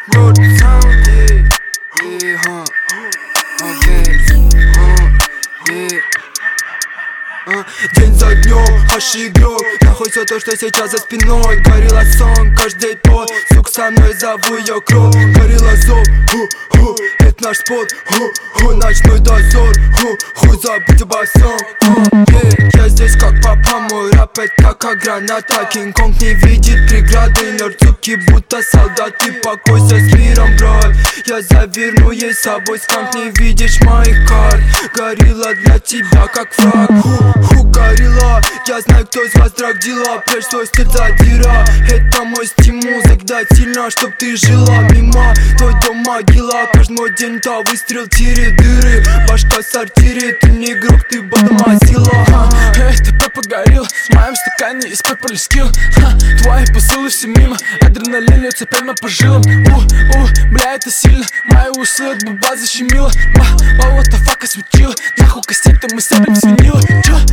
Good sound, yeah, yeah, okay, yeah. День за днем, аж игрок. Находится то, что сейчас за спиной. Горилла сон, каждый тот. Сук со мной, зову ее кровь. Горилла зов, это наш спот. Ночной дозор, хуй забыть обо всем. Я здесь как папа, мой рэп это как граната. Кинг-Конг не видит преграды. Нерцуки будто солдаты, покойся с миром, брат. Я заверну ей с собой сканк, не видишь моих карт. Горилла для тебя как фраг. Горилла, я знаю, кто из вас драг дела. Прежде свой стиль задира. Это мой стимул, закидать сильно, чтоб ты жила. Мимо твой дом могила. Каждый мой день то выстрел, тире, дыры. Башка в сортире, ты не игрок, ты ботома сила. Это Пеппа Горилла, в моем стакане есть Пеппа скилл. Твои посылы все мимо, адреналин льется прямо по жилам. Бля, это сильно, мои усы от буба защемило. What the fuck осветила, нахуй кассеты мы сцеплим свинила.